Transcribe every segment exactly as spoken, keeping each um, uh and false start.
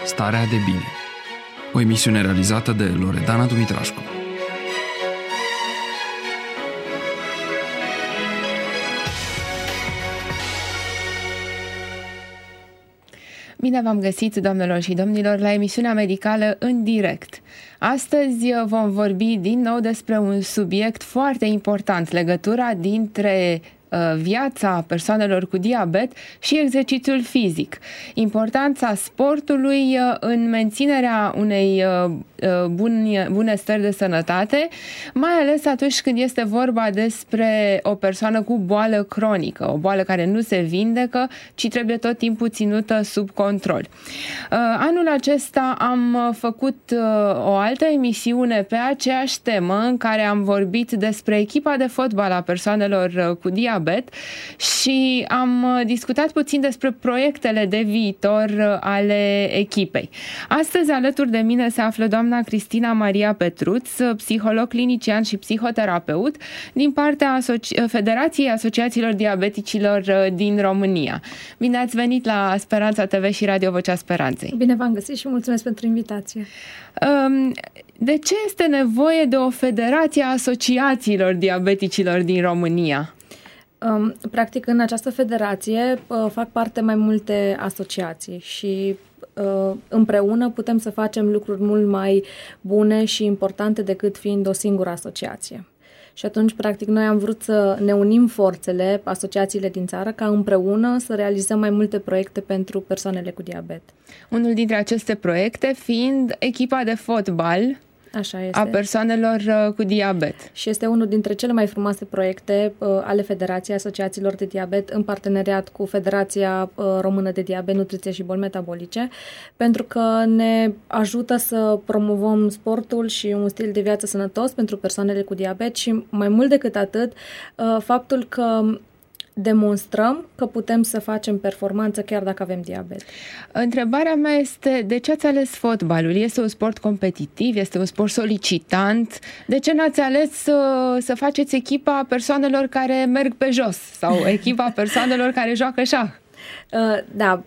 Starea de bine. O emisiune realizată de Loredana Dumitrașcu. Bine v-am găsit, doamnelor și domnilor, la emisiunea medicală în direct. Astăzi vom vorbi din nou despre un subiect foarte important, legătura dintre viața persoanelor cu diabet și exercițiul fizic. Importanța sportului în menținerea unei bune, bune stări de sănătate, mai ales atunci când este vorba despre o persoană cu boală cronică, o boală care nu se vindecă, ci trebuie tot timpul ținută sub control. Anul acesta am făcut o altă emisiune pe aceeași temă în care am vorbit despre echipa de fotbal a persoanelor cu diabet și am discutat puțin despre proiectele de viitor ale echipei. Astăzi alături de mine se află doamna Cristina Maria Petruț, psiholog clinician și psihoterapeut din partea Asoci- Federației Asociațiilor Diabeticilor din România. Bine ați venit la Speranța T V și Radio Vocea Speranței. Bine v-am găsit și mulțumesc pentru invitație. De ce este nevoie de o Federație a Asociațiilor Diabeticilor din România? Practic, în această federație fac parte mai multe asociații și împreună putem să facem lucruri mult mai bune și importante decât fiind o singură asociație. Și atunci, practic, noi am vrut să ne unim forțele, asociațiile din țară, ca împreună să realizăm mai multe proiecte pentru persoanele cu diabet. Unul dintre aceste proiecte fiind echipa de fotbal Așa este. a persoanelor cu diabet. Și este unul dintre cele mai frumoase proiecte uh, ale Federației Asociațiilor de Diabet în parteneriat cu Federația uh, Română de Diabet, Nutriție și Boli Metabolice, pentru că ne ajută să promovăm sportul și un stil de viață sănătos pentru persoanele cu diabet și, mai mult decât atât, uh, faptul că demonstrăm că putem să facem performanță chiar dacă avem diabet. Întrebarea mea este, de ce ați ales fotbalul? Este un sport competitiv? Este un sport solicitant? De ce n-ați ales să, să faceți echipa persoanelor care merg pe jos? Sau echipa persoanelor care joacă șah? Uh, da.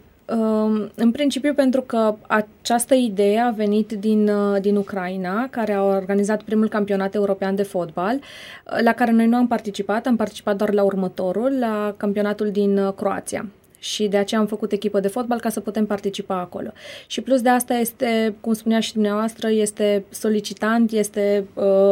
În principiu pentru că această idee a venit din, din Ucraina, care a organizat primul campionat european de fotbal, la care noi nu am participat, am participat doar la următorul, la campionatul din Croația. Și de aceea am făcut echipă de fotbal ca să putem participa acolo. Și plus de asta este, cum spunea și dumneavoastră, este solicitant, este,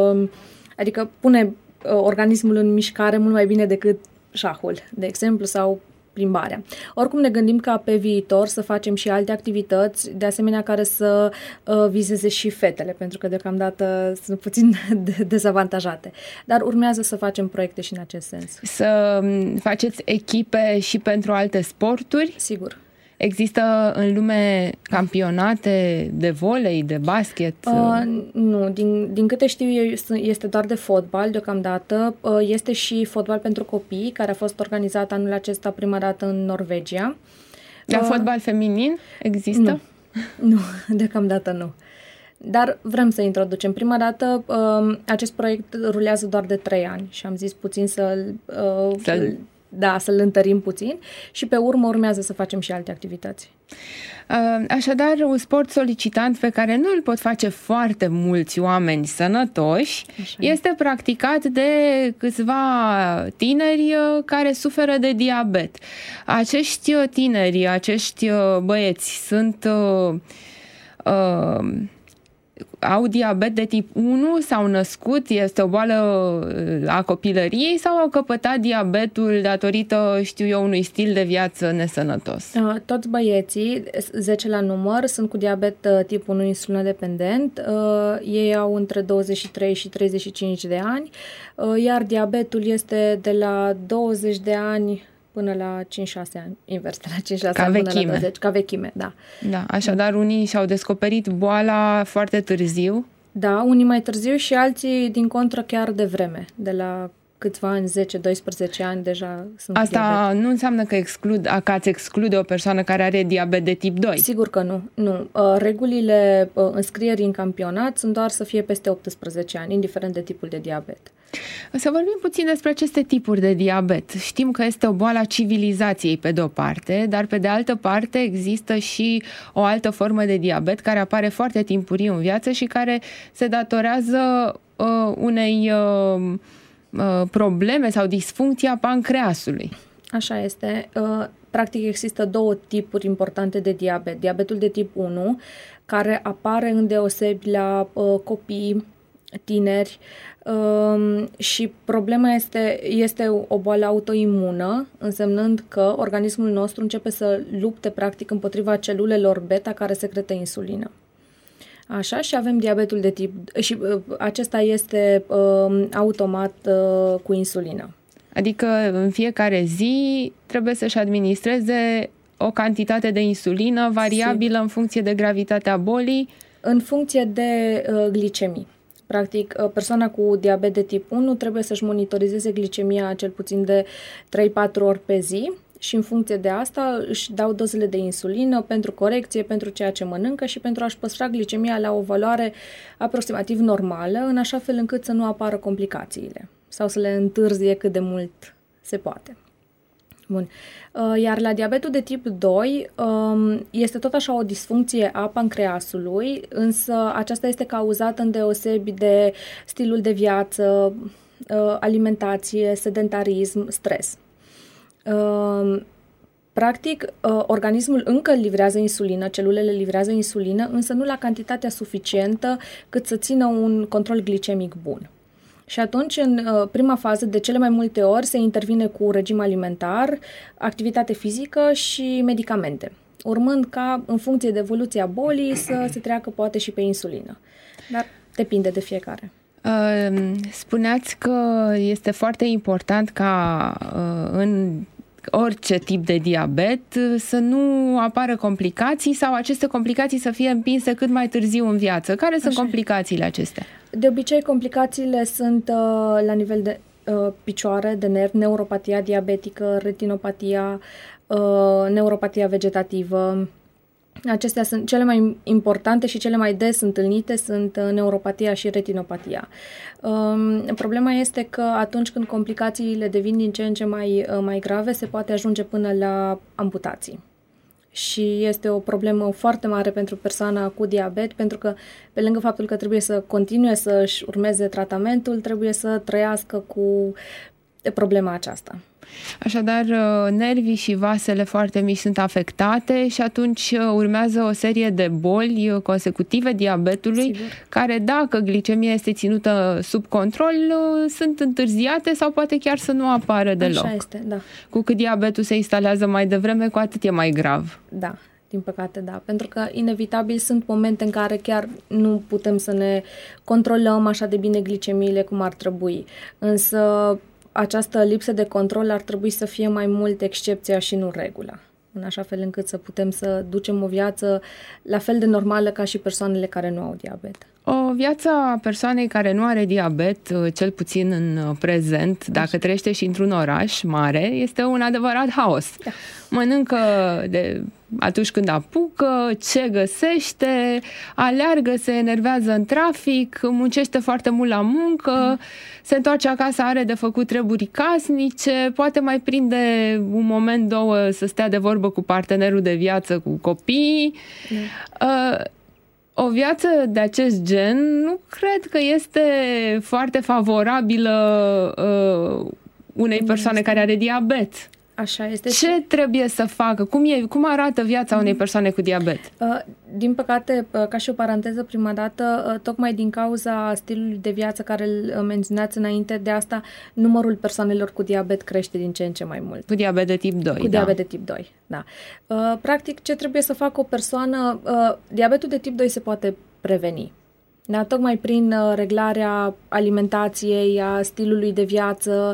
adică pune organismul în mișcare mult mai bine decât șahul, de exemplu, sau plimbarea. Oricum ne gândim ca pe viitor să facem și alte activități, de asemenea care să uh, vizeze și fetele, pentru că deocamdată sunt puțin dezavantajate. Dar urmează să facem proiecte și în acest sens. Să faceți echipe și pentru alte sporturi? Sigur. Există în lume campionate de volei, de basket? Uh, nu, din, din câte știu eu este doar de fotbal deocamdată. Uh, este și fotbal pentru copii, care a fost organizat anul acesta prima dată în Norvegia. Dar uh, fotbal feminin există? Nu, nu, deocamdată nu. Dar vrem să introducem. Prima dată uh, acest proiect rulează doar de trei ani și am zis puțin să-l... Uh, să-l... Da, să-l întărim puțin și pe urmă urmează să facem și alte activități. Așadar, un sport solicitant pe care nu îl pot face foarte mulți oameni sănătoși. Așa este practicat de câțiva tineri care suferă de diabet. Acești tineri, acești băieți sunt... Uh, uh, au diabet de tip unu, s-au născut, este o boală a copilăriei sau au căpătat diabetul datorită, știu eu, unui stil de viață nesănătos? Toți băieții, zece la număr, sunt cu diabet tip unu insulinodependent. Ei au între douăzeci și trei și treizeci și cinci de ani, iar diabetul este de la douăzeci de ani până la cinci șase ani, invers, de la cinci șase ani până la douăzeci, ca vechime, da. Da, așadar unii și-au descoperit boala foarte târziu. Da, unii mai târziu și alții din contră chiar de vreme, de la câțiva ani, zece doisprezece ani deja sunt Asta diabet. nu înseamnă că, exclud, că ați exclude o persoană care are diabet de tip doi. Sigur că nu. nu. Regulile înscrierii în campionat sunt doar să fie peste optsprezece ani, indiferent de tipul de diabet. Să vorbim puțin despre aceste tipuri de diabet. Știm că este o boală a civilizației pe de-o parte, dar pe de altă parte există și o altă formă de diabet care apare foarte timpuriu în viață și care se datorează uh, unei uh, uh, probleme sau disfuncții a pancreasului. Așa este. Uh, practic există două tipuri importante de diabet. Diabetul de tip unu, care apare îndeosebi la uh, copii, tineri, um, și problema este, este o boală autoimună, însemnând că organismul nostru începe să lupte practic împotriva celulelor beta care secretă insulină. Așa, și avem diabetul de tip și uh, acesta este uh, automat uh, cu insulină. Adică în fiecare zi trebuie să-și administreze o cantitate de insulină variabilă Sigur. În funcție de gravitatea bolii? În funcție de uh, glicemii. Practic, persoana cu diabet de tip unu trebuie să-și monitorizeze glicemia cel puțin de trei patru ori pe zi și în funcție de asta își dau dozele de insulină pentru corecție, pentru ceea ce mănâncă și pentru a-și păstra glicemia la o valoare aproximativ normală, în așa fel încât să nu apară complicațiile sau să le întârzie cât de mult se poate. Bun. Iar la diabetul de tip doi este tot așa o disfuncție a pancreasului, însă aceasta este cauzată îndeosebi de stilul de viață, alimentație, sedentarism, stres. Practic, organismul încă livrează insulină, celulele livrează insulină, însă nu la cantitatea suficientă cât să țină un control glicemic bun. Și atunci, în prima fază, de cele mai multe ori, se intervine cu regim alimentar, activitate fizică și medicamente, urmând ca, în funcție de evoluția bolii, să se treacă poate și pe insulină. Dar depinde de fiecare. Spuneați că este foarte important ca în orice tip de diabet să nu apară complicații sau aceste complicații să fie împinse cât mai târziu în viață. Care Așa. sunt complicațiile acestea? De obicei, complicațiile sunt uh, la nivel de uh, picioare, de nervi, neuropatia diabetică, retinopatia, uh, neuropatia vegetativă. Acestea sunt cele mai importante și cele mai des întâlnite, sunt neuropatia și retinopatia. Um, problema este că atunci când complicațiile devin din ce în ce mai, mai grave, se poate ajunge până la amputații. Și este o problemă foarte mare pentru persoana cu diabet, pentru că pe lângă faptul că trebuie să continue să-și urmeze tratamentul, trebuie să trăiască cu problema aceasta. Așadar, nervii și vasele foarte mici sunt afectate și atunci urmează o serie de boli consecutive diabetului, Sigur. care, dacă glicemia este ținută sub control, sunt întârziate sau poate chiar să nu apară deloc. Așa este, da. Cu cât diabetul se instalează mai devreme, cu atât e mai grav. Da, din păcate, da. Pentru că, inevitabil, sunt momente în care chiar nu putem să ne controlăm așa de bine glicemiile cum ar trebui. Însă această lipsă de control ar trebui să fie mai mult excepția și nu regula, în așa fel încât să putem să ducem o viață la fel de normală ca și persoanele care nu au diabet. O viață a persoanei care nu are diabet, cel puțin în prezent, dacă trăiește și într-un oraș mare, este un adevărat haos. Da. Mănâncă de atunci când apucă, ce găsește, aleargă, se enervează în trafic, muncește foarte mult la muncă, mm. se întoarce acasă, are de făcut treburi casnice, poate mai prinde un moment, două, să stea de vorbă cu partenerul de viață, cu copiii. Mm. Uh, O viață de acest gen nu cred că este foarte favorabilă uh, unei persoane care are diabet. Așa este. Ce și... trebuie să facă? Cum, e, cum arată viața unei persoane cu diabet? Uh, din păcate, uh, ca și o paranteză, prima dată, uh, tocmai din cauza stilului de viață care îl menționați înainte, de asta numărul persoanelor cu diabet crește din ce în ce mai mult. Cu diabet de tip doi, Cu da. diabet de tip doi, da. Uh, practic, ce trebuie să facă o persoană? Uh, diabetul de tip doi se poate preveni. Da, tocmai prin uh, reglarea alimentației, a stilului de viață,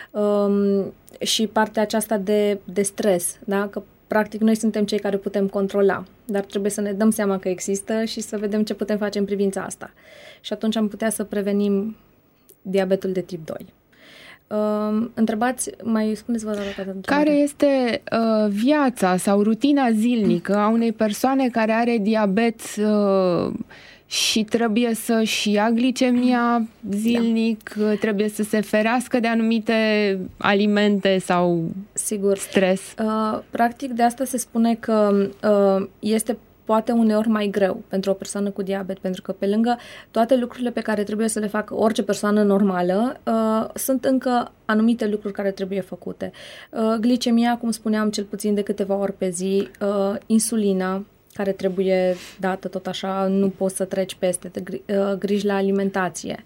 um, și partea aceasta de, de stres, da? Că practic noi suntem cei care putem controla, dar trebuie să ne dăm seama că există și să vedem ce putem face în privința asta. Și atunci am putea să prevenim diabetul de tip doi. Uh, întrebați, mai spuneți-vă dată. Care este uh, viața sau rutina zilnică a unei persoane care are diabet uh, și trebuie să-și ia glicemia zilnic, da. trebuie să se ferească de anumite alimente sau Sigur. stres? Uh, practic, de asta se spune că uh, este poate uneori mai greu pentru o persoană cu diabet, pentru că pe lângă toate lucrurile pe care trebuie să le facă orice persoană normală, uh, sunt încă anumite lucruri care trebuie făcute. Uh, glicemia, cum spuneam, cel puțin de câteva ori pe zi, uh, insulina, care trebuie dată tot așa, nu poți să treci peste, de gri- uh, griji la alimentație.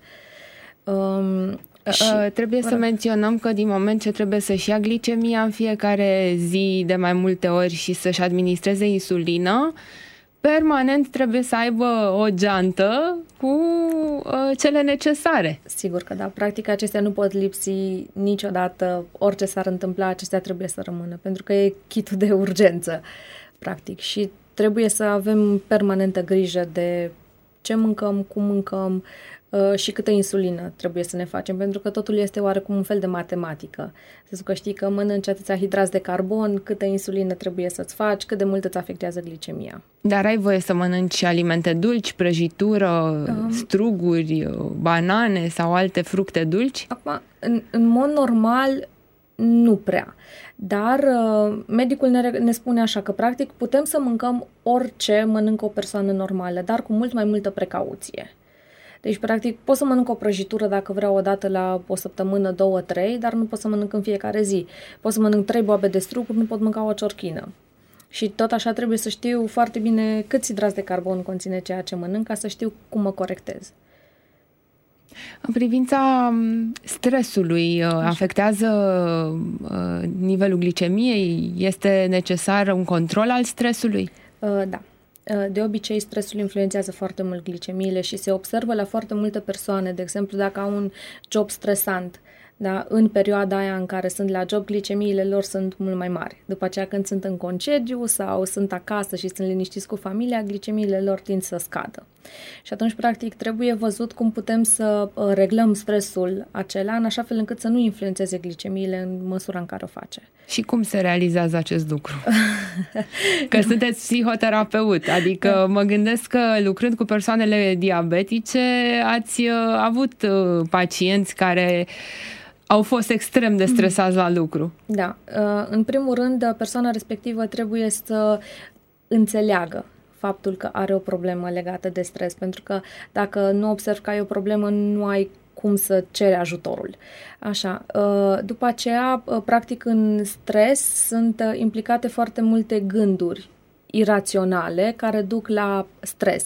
Um, Și trebuie să menționăm că din moment ce trebuie să-și ia glicemia în fiecare zi de mai multe ori și să-și administreze insulină, permanent trebuie să aibă o geantă cu uh, cele necesare. Sigur că da. Practic acestea nu pot lipsi niciodată. Orice s-ar întâmpla, acestea trebuie să rămână, pentru că e kitul de urgență, practic. Și trebuie să avem permanentă grijă de ce mâncăm, cum mâncăm, și câtă insulină trebuie să ne facem, pentru că totul este oarecum un fel de matematică. Să că știi că mănânci atâția hidrați de carbon, câtă insulină trebuie să-ți faci, cât de mult îți afectează glicemia. Dar ai voie să mănânci alimente dulci, prăjitură, um, struguri, banane sau alte fructe dulci? Acum, în, în mod normal, nu prea. Dar uh, medicul ne, ne spune așa că practic putem să mâncăm orice mănâncă o persoană normală, dar cu mult mai multă precauție. Deci, practic, pot să mănânc o prăjitură dacă vreau o dată la o săptămână, două, trei, dar nu pot să mănânc în fiecare zi. Pot să mănânc trei boabe de struguri, nu pot mânca o ciorchină. Și tot așa trebuie să știu foarte bine câți hidrați de carbon conține ceea ce mănânc, ca să știu cum mă corectez. În privința stresului, afectează nivelul glicemiei? Este necesar un control al stresului? Da. De obicei, stresul influențează foarte mult glicemiile și se observă la foarte multe persoane. De exemplu, dacă au un job stresant, da, în perioada aia în care sunt la job, glicemiile lor sunt mult mai mari. După aceea, când sunt în concediu sau sunt acasă și sunt liniștiți cu familia, glicemiile lor tind să scadă. Și atunci, practic, trebuie văzut cum putem să reglăm stresul acela în așa fel încât să nu influențeze glicemiile în măsura în care o face. Și cum se realizează acest lucru? Că sunteți psihoterapeut, adică mă gândesc că lucrând cu persoanele diabetice ați avut pacienți care au fost extrem de stresați la lucru. Da. În primul rând, persoana respectivă trebuie să înțeleagă faptul că are o problemă legată de stres, pentru că dacă nu observi că ai o problemă, nu ai cum să ceri ajutorul. Așa. După aceea, practic în stres sunt implicate foarte multe gânduri iraționale care duc la stres,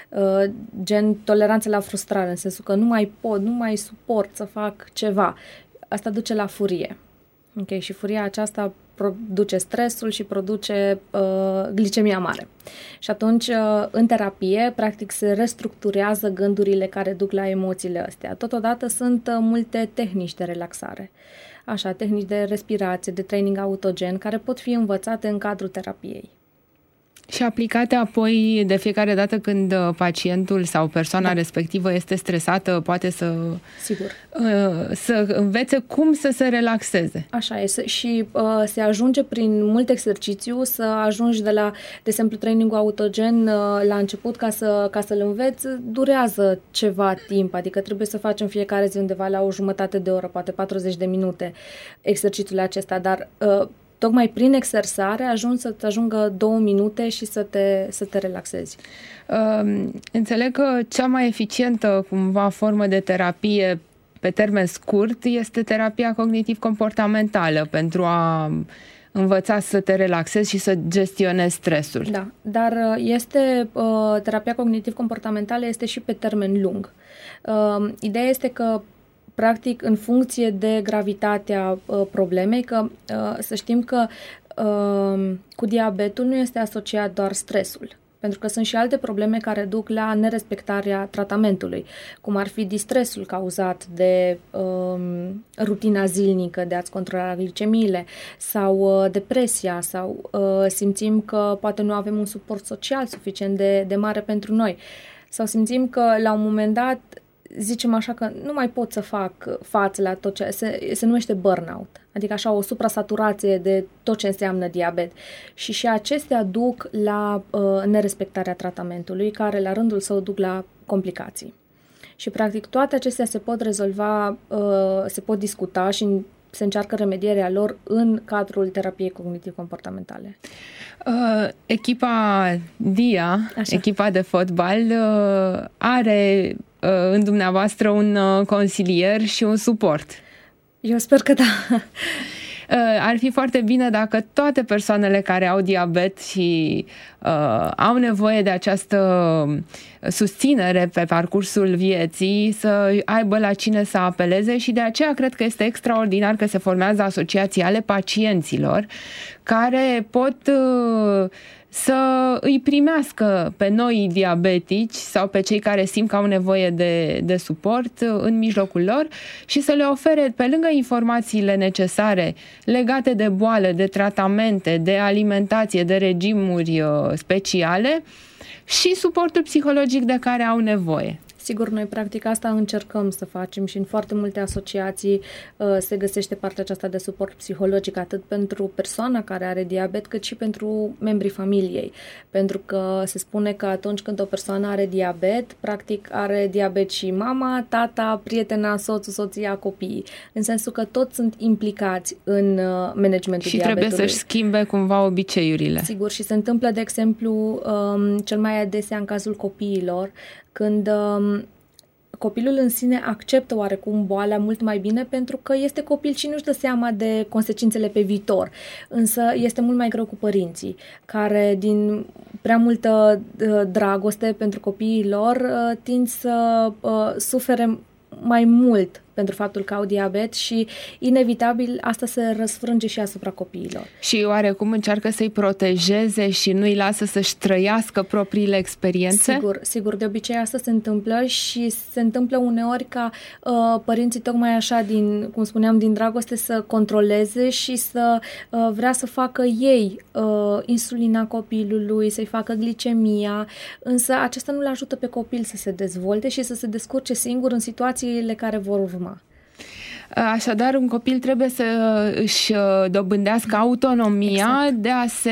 gen toleranță la frustrare, în sensul că nu mai pot, nu mai suport să fac ceva. Asta duce la furie. Okay? Și furia aceasta produce stresul și produce uh, glicemia mare. Și atunci, uh, în terapie, practic se restructurează gândurile care duc la emoțiile astea. Totodată sunt uh, multe tehnici de relaxare. Așa, tehnici de respirație, de training autogen, care pot fi învățate în cadrul terapiei. Și aplicate apoi de fiecare dată când pacientul sau persoana da. respectivă este stresată, poate să, Sigur. să învețe cum să se relaxeze. Așa este. Și uh, se ajunge prin mult exercițiu să ajungi de la, de exemplu, training-ul autogen uh, la început ca, să, ca să-l înveți, durează ceva timp, adică trebuie să facem fiecare zi undeva la o jumătate de oră, poate patruzeci de minute exercițiul acesta, dar uh, tocmai prin exersare ajungi să-ți ajungă două minute și să te, să te relaxezi. Uh, înțeleg că cea mai eficientă cumva formă de terapie pe termen scurt este terapia cognitiv-comportamentală pentru a învăța să te relaxezi și să gestionezi stresul. Da, dar este uh, terapia cognitiv-comportamentală este și pe termen lung. Uh, ideea este că practic, în funcție de gravitatea uh, problemei, că uh, să știm că uh, cu diabetul nu este asociat doar stresul, pentru că sunt și alte probleme care duc la nerespectarea tratamentului, cum ar fi distresul cauzat de uh, rutina zilnică de a-ți controla glicemiile sau uh, depresia sau uh, simțim că poate nu avem un suport social suficient de, de mare pentru noi sau simțim că la un moment dat zicem așa că nu mai pot să fac față la tot ce se, se numește burnout, adică așa o suprasaturație de tot ce înseamnă diabet. Și și acestea duc la uh, nerespectarea tratamentului, care la rândul său duc la complicații. Și practic toate acestea se pot rezolva, uh, se pot discuta și se încearcă remedierea lor în cadrul terapiei cognitiv-comportamentale. Uh, echipa D I A, Așa. echipa de fotbal, uh, are uh, în dumneavoastră un uh, consilier și un suport. Eu sper că da. Ar fi foarte bine dacă toate persoanele care au diabet și uh, au nevoie de această susținere pe parcursul vieții să aibă la cine să apeleze, și de aceea cred că este extraordinar că se formează asociații ale pacienților care pot uh, să îi primească pe noi diabetici sau pe cei care simt că au nevoie de, de suport în mijlocul lor și să le ofere, pe lângă informațiile necesare legate de boală, de tratamente, de alimentație, de regimuri speciale, și suportul psihologic de care au nevoie. Sigur, noi practic asta încercăm să facem și în foarte multe asociații uh, se găsește partea aceasta de suport psihologic, atât pentru persoana care are diabet, cât și pentru membrii familiei. Pentru că se spune că atunci când o persoană are diabet, practic are diabet și mama, tata, prietena, soțul, soția, copiii. În sensul că toți sunt implicați în uh, managementul și diabetului. Și trebuie să-și schimbe cumva obiceiurile. Sigur, și se întâmplă, de exemplu, um, cel mai adesea în cazul copiilor, când um, copilul în sine acceptă oarecum boala mult mai bine pentru că este copil și nu-și dă seama de consecințele pe viitor. Însă este mult mai greu cu părinții, care din prea multă uh, dragoste pentru copiii lor uh, tind să uh, sufere mai mult pentru faptul că au diabet și, inevitabil, asta se răsfrânge și asupra copiilor. Și oarecum încearcă să-i protejeze și nu-i lasă să-și trăiască propriile experiențe? Sigur, sigur, de obicei asta se întâmplă și se întâmplă uneori ca uh, părinții tocmai așa, din, cum spuneam, din dragoste să controleze și să uh, vrea să facă ei uh, insulina copilului, să-i facă glicemia, însă acesta nu-l ajută pe copil să se dezvolte și să se descurce singur în situațiile care vor urma. Așadar, un copil trebuie să își dobândească autonomia, exact, de a se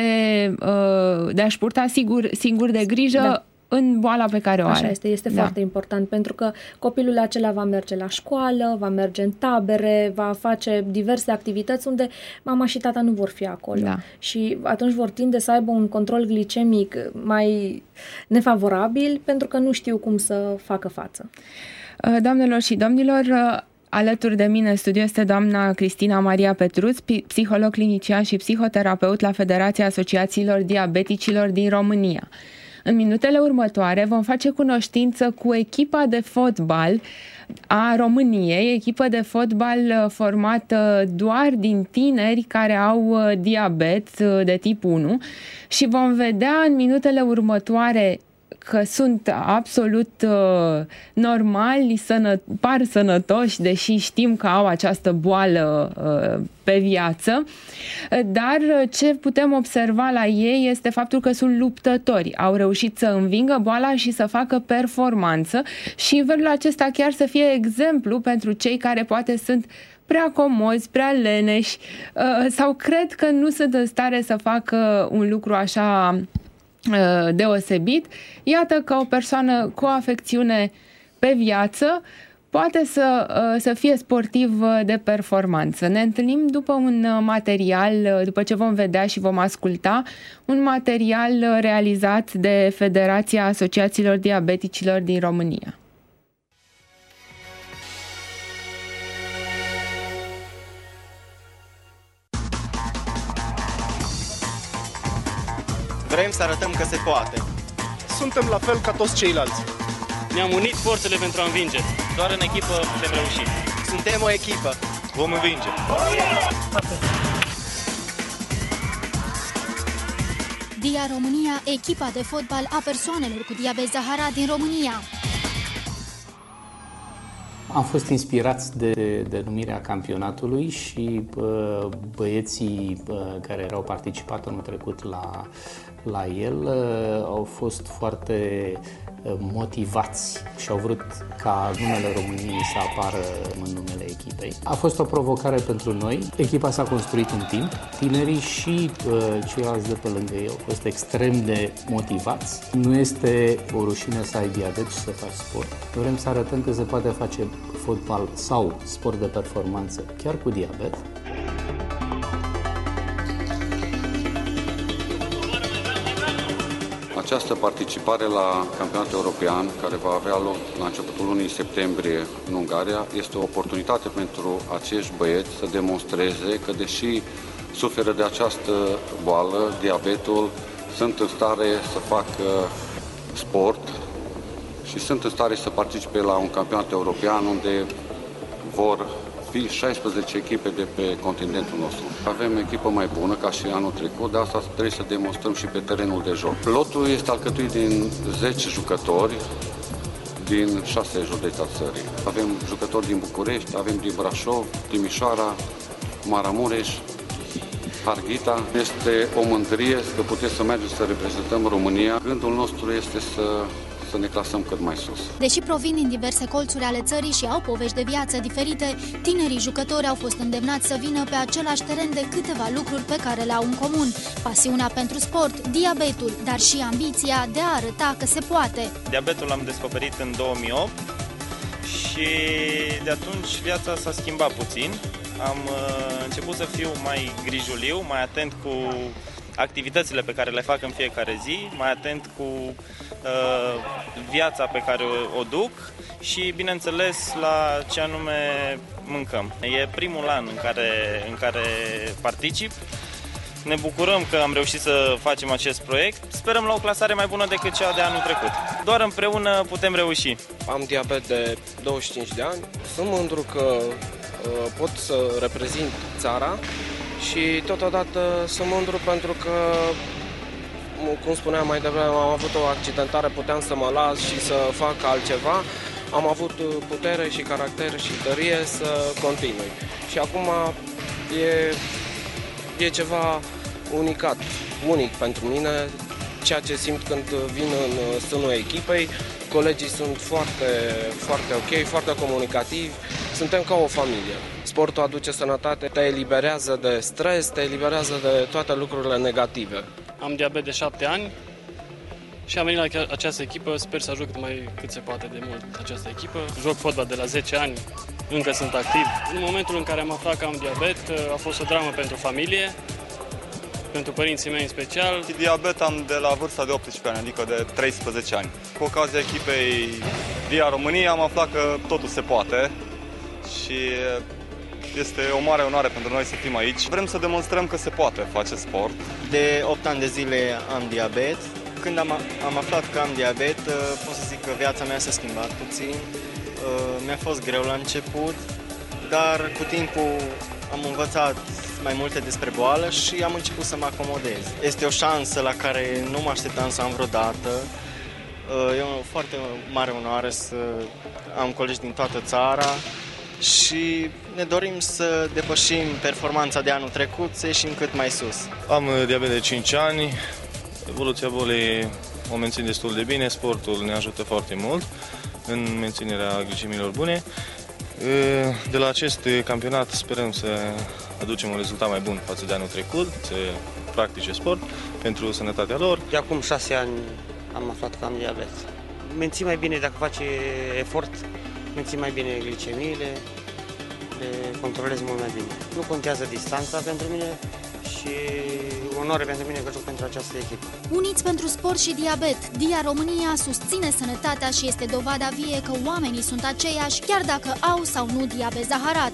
de a-și purta sigur, singur de grijă, da, în boala pe care o are. Așa este, este da. foarte important, pentru că copilul acela va merge la școală, va merge în tabere, va face diverse activități unde mama și tata nu vor fi acolo. Da. Și atunci vor tinde să aibă un control glicemic mai nefavorabil, pentru că nu știu cum să facă față. Doamnelor și domnilor, alături de mine în studio este doamna Cristina Maria Petruț, psiholog clinician și psihoterapeut la Federația Asociațiilor Diabeticilor din România. În minutele următoare vom face cunoștință cu echipa de fotbal a României, echipă de fotbal formată doar din tineri care au diabet de tip unu, și vom vedea în minutele următoare că sunt absolut uh, normali, sănă, par sănătoși, deși știm că au această boală uh, pe viață, dar ce putem observa la ei este faptul că sunt luptători, au reușit să învingă boala și să facă performanță, și în felul acesta chiar să fie exemplu pentru cei care poate sunt prea comozi, prea leneși uh, sau cred că nu sunt în stare să facă un lucru așa deosebit. Iată că o persoană cu o afecțiune pe viață poate să, să fie sportiv de performanță. Ne întâlnim după un material, după ce vom vedea și vom asculta, un material realizat de Federația Asociațiilor Diabeticilor din România. Vrem să arătăm că se poate. Suntem la fel ca toți ceilalți. Ne-am unit forțele pentru a învinge. Doar în echipă putem reuși. Suntem o echipă. Vom învinge. D I A România, echipa de fotbal a persoanelor cu diabet Zahara din România. Am fost inspirați de, de numirea campionatului și bă, băieții bă, care erau participat anul trecut la la el au fost foarte motivați și au vrut ca numele României să apară în numele echipei. A fost o provocare pentru noi. Echipa s-a construit în timp. Tinerii și uh, ceilalți de pe lângă ei au fost extrem de motivați. Nu este o rușine să ai diabet și să faci sport. Vrem să arătăm că se poate face fotbal sau sport de performanță chiar cu diabet. Această participare la campionatul european, care va avea loc la începutul lunii septembrie în Ungaria, este o oportunitate pentru acești băieți să demonstreze că, deși suferă de această boală, diabetul, sunt în stare să facă sport și sunt în stare să participe la un campionat european unde vor fi șaisprezece echipe de pe continentul nostru. Avem echipă mai bună ca și anul trecut, dar asta trebuie să demonstrăm și pe terenul de joc. Lotul este alcătuit din zece jucători din șase județe al țării. Avem jucători din București, avem din Brașov, Timișoara, Maramureș, Harghita. Este o mândrie că putem să mergem să reprezentăm România. Gândul nostru este să să ne clasăm cât mai sus. Deși provin din diverse colțuri ale țării și au povești de viață diferite, tinerii jucători au fost îndemnați să vină pe același teren de câteva lucruri pe care le au în comun: pasiunea pentru sport, diabetul, dar și ambiția de a arăta că se poate. Diabetul l-am descoperit în două mii opt și de atunci viața s-a schimbat puțin. Am uh, început să fiu mai grijuliu, mai atent cu activitățile pe care le fac în fiecare zi, mai atent cu uh, viața pe care o, o duc și, bineînțeles, la ce anume mâncăm. E primul an în care, în care particip. Ne bucurăm că am reușit să facem acest proiect. Sperăm la o clasare mai bună decât cea de anul trecut. Doar împreună putem reuși. Am diabet de douăzeci și cinci de ani. Sunt mândru că uh, pot să reprezint țara și totodată sunt mândru pentru că, cum spuneam mai devreme, am avut o accidentare, puteam să mă las și să fac altceva. Am avut putere și caracter și tărie să continui. Și acum e, e ceva unicat, unic pentru mine, ceea ce simt când vin în sânul echipei. Colegii sunt foarte, foarte ok, foarte comunicativi, suntem ca o familie. Sportul aduce sănătate, te eliberează de stres, te eliberează de toate lucrurile negative. Am diabet de șapte ani și am venit la această echipă, sper să ajut cât, mai, cât se poate de mult această echipă. Joc fotbal de la zece ani, încă sunt activ. În momentul în care am aflat că am diabet, a fost o dramă pentru familie, pentru părinții mei în special. Diabet am de la vârsta de optsprezece ani, adică de treisprezece ani. Cu ocazia echipei Dia România am aflat că totul se poate și este o mare onoare pentru noi să fim aici. Vrem să demonstrăm că se poate face sport. De opt ani de zile am diabet. Când am, am aflat că am diabet, pot să zic că viața mea s-a schimbat puțin. Mi-a fost greu la început, dar cu timpul am învățat mai multe despre boală și am început să mă acomodez. Este o șansă la care nu mă așteptam să am vreodată. E o foarte mare onoare să am colegi din toată țara și ne dorim să depășim performanța de anul trecut, să ieșim cât mai sus. Am diabet de cinci ani, evoluția bolii o mențin destul de bine, sportul ne ajută foarte mult în menținerea glicemiilor bune. De la acest campionat sperăm să aducem un rezultat mai bun față de anul trecut, să practice sport pentru sănătatea lor. De acum șase ani am aflat că am diabet. Menții mai bine dacă face efort, menții mai bine glicemiile, le controlez mult mai bine. Nu contează distanța pentru mine și onoare pentru mine că joc pentru această echipă. Uniți pentru sport și diabet, Dia România susține sănătatea și este dovada vie că oamenii sunt aceiași, chiar dacă au sau nu diabet zaharat.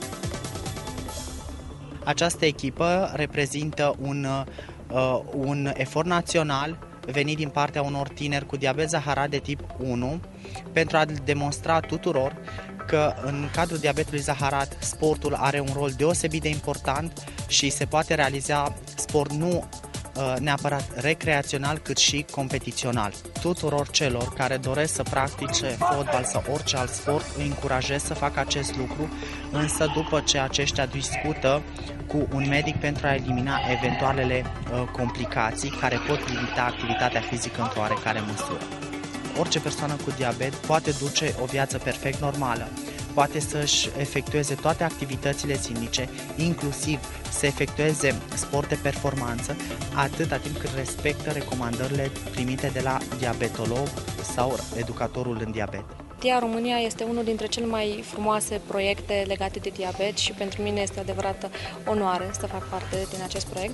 Această echipă reprezintă un, uh, un efort național venit din partea unor tineri cu diabet zaharat de tip unu pentru a demonstra tuturor că în cadrul diabetului zaharat sportul are un rol deosebit de important și se poate realiza sport nu neapărat recreațional, cât și competițional. Tuturor celor care doresc să practice fotbal sau orice alt sport, îi încurajez să facă acest lucru, însă după ce aceștia discută cu un medic pentru a elimina eventualele uh, complicații care pot limita activitatea fizică într-o oarecare măsură. Orice persoană cu diabet poate duce o viață perfect normală, poate să-și efectueze toate activitățile zilnice, inclusiv să efectueze sport de performanță, atâta timp cât respectă recomandările primite de la diabetolog sau educatorul în diabet. Dia România este unul dintre cele mai frumoase proiecte legate de diabet și pentru mine este o adevărată onoare să fac parte din acest proiect.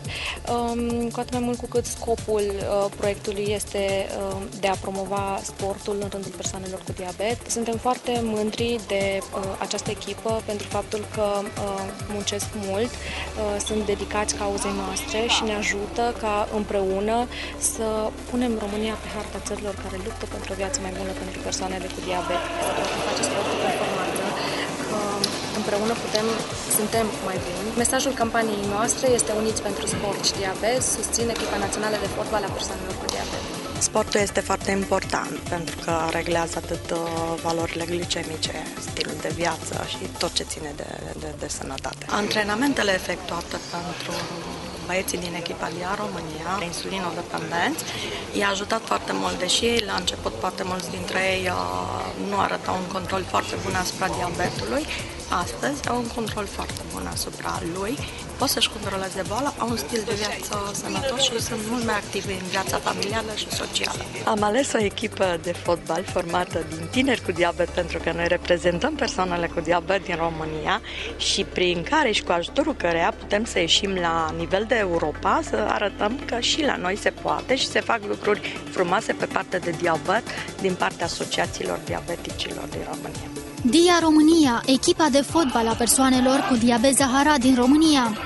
Cu atât mai mult cu cât scopul proiectului este de a promova sportul în rândul persoanelor cu diabet. Suntem foarte mândri de această echipă pentru faptul că muncesc mult, sunt dedicați cauzei noastre și ne ajută ca împreună să punem România pe harta țărilor care luptă pentru o viață mai bună pentru persoanele cu diabet. Să face sport de performanță, că împreună putem, suntem mai buni. Mesajul campaniei noastre este Uniți pentru sport și diabet, susține echipa națională de fotbal a persoanelor cu diabet. Sportul este foarte important pentru că reglează atât valorile glicemice, stilul de viață și tot ce ține de, de, de sănătate. Antrenamentele efectuate pentru băieții din echipa Dia România, insulinodependenți, i-a ajutat foarte mult, deși la început foarte mulți dintre ei uh, nu arătau un control foarte bun asupra diabetului. Astăzi au un control foarte bun asupra lui, pot să-și controleze boala, au un stil de viață sănătos și sunt mult mai activi în viața familială și socială. Am ales o echipă de fotbal formată din tineri cu diabet pentru că noi reprezentăm persoanele cu diabet din România și prin care și cu ajutorul căreia putem să ieșim la nivel de Europa, să arătăm că și la noi se poate și se fac lucruri frumoase pe partea de diabet din partea asociațiilor diabeticilor din România. Dia România, echipa de fotbal a persoanelor cu diabet zaharat din România.